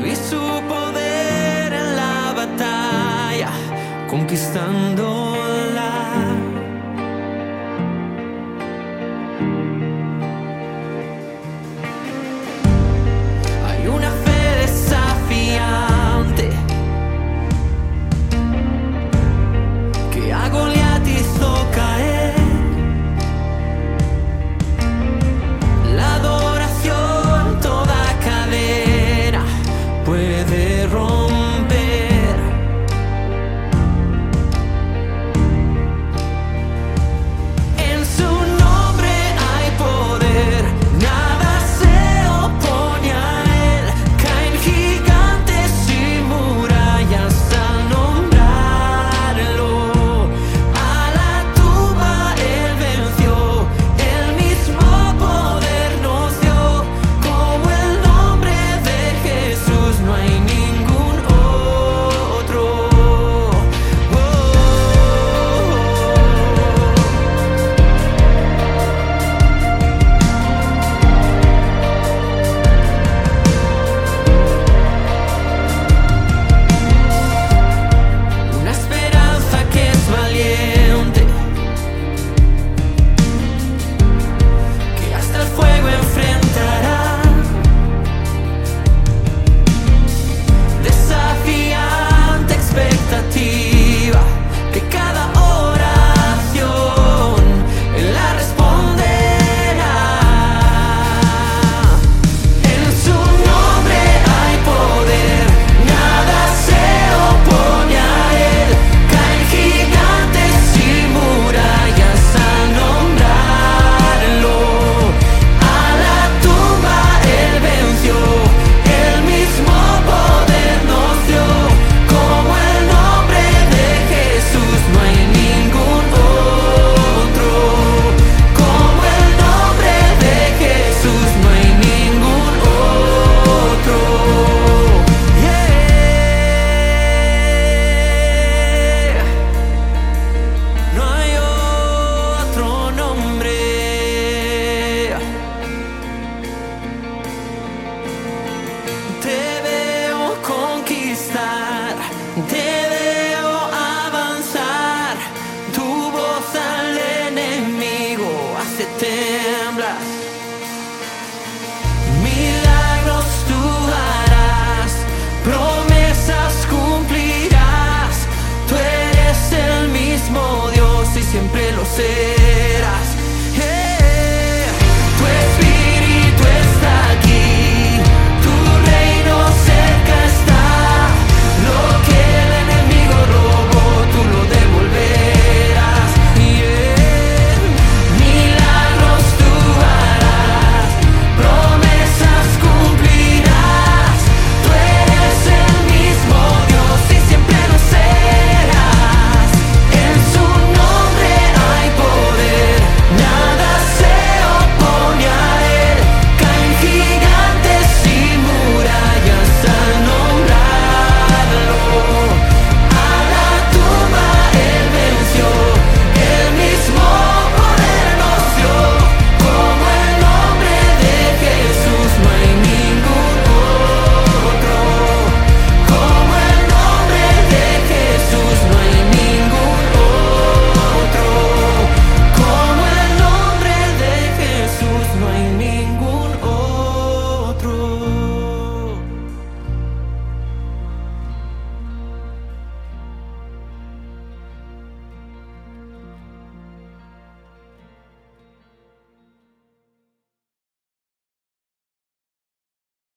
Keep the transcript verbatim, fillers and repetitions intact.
Vi su poder en la batalla, conquistándola. Hay una fe desafiante que a Goliat hizo caer. La adoración, toda cadena puede romper. En su nombre hay poder, nada se opone a él. Caen gigantes y murallas al nombrarlo. A la tumba él venció, el mismo poder nos dio. Como el nombre de Jesús no hay ningún otro. Oh, una esperanza que es valiente, que hasta el fuego enfrentará. Desafiante expectativa, que cada oración Él la responderá. En su nombre hay poder, nada se opone a él. Caen gigantes y murallas al nombrarlo. A la tumba él venció, el mismo poder nos dio. Como el nombre de Jesús no hay ningún otro. Como el nombre de Jesús no hay ningún otro. Yeah. No hay otro nombre. Te veo conquistar, te